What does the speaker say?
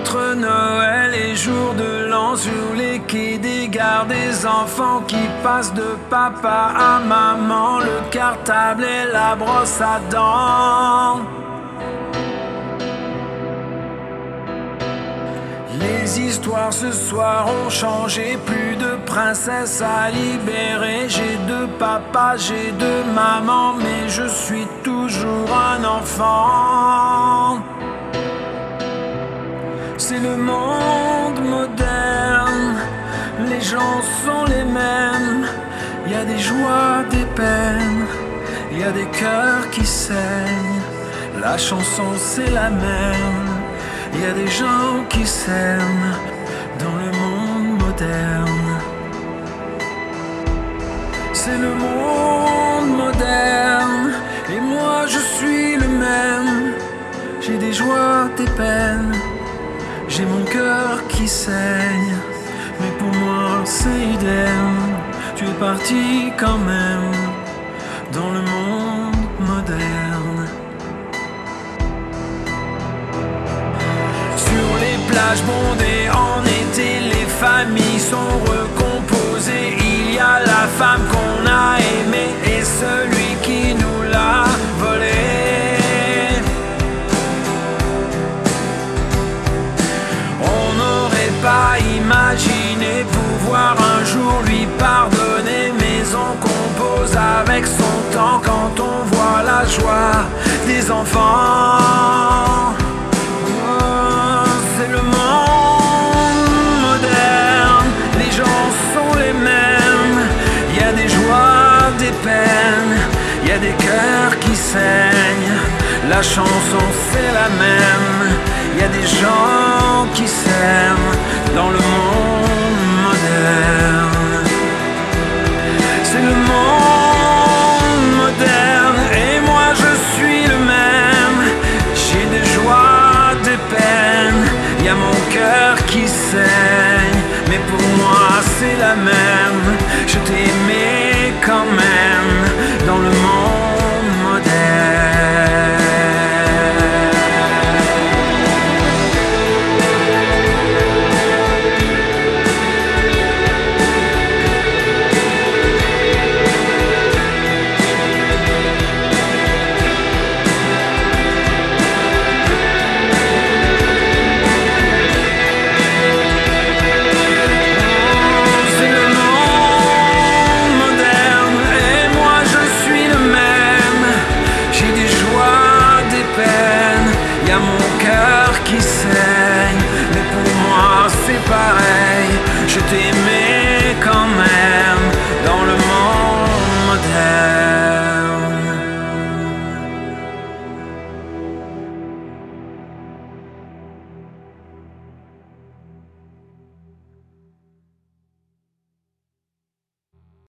Entre Noël et jour de l'an, sur les quais des gares, des enfants qui passent de papa à maman, le cartable et la brosse à dents. Les histoires ce soir ont changé, plus de princesses à libérer. J'ai deux papas, j'ai deux mamans, mais je suis toujours un enfant. C'est le monde moderne, les gens sont les mêmes. Il y a des joies, des peines, il y a des cœurs qui saignent. La chanson c'est la même. Il y a des gens qui s'aiment dans le monde moderne. C'est le monde moderne et moi je suis le même. J'ai des joies, des peines, j'ai mon cœur qui saigne. Mais pour moi c'est idem, tu es parti quand même dans le monde moderne. Plage bondée en été, les familles sont recomposées. Il y a la femme qu'on a aimée et celui qui nous l'a volée. On n'aurait pas imaginé pouvoir un jour lui pardonner, mais on compose avec son temps quand on voit la joie des enfants. C'est le monde moderne, les gens sont les mêmes. Il y a des joies, des peines, il y a des cœurs qui saignent. La chanson c'est la même. Il y a des gens qui s'aiment dans le monde moderne. C'est le monde moderne et moi je suis le même. J'ai des joies, des peines, il y a mon cœur qui saigne, mais pour moi c'est la même. Je t'ai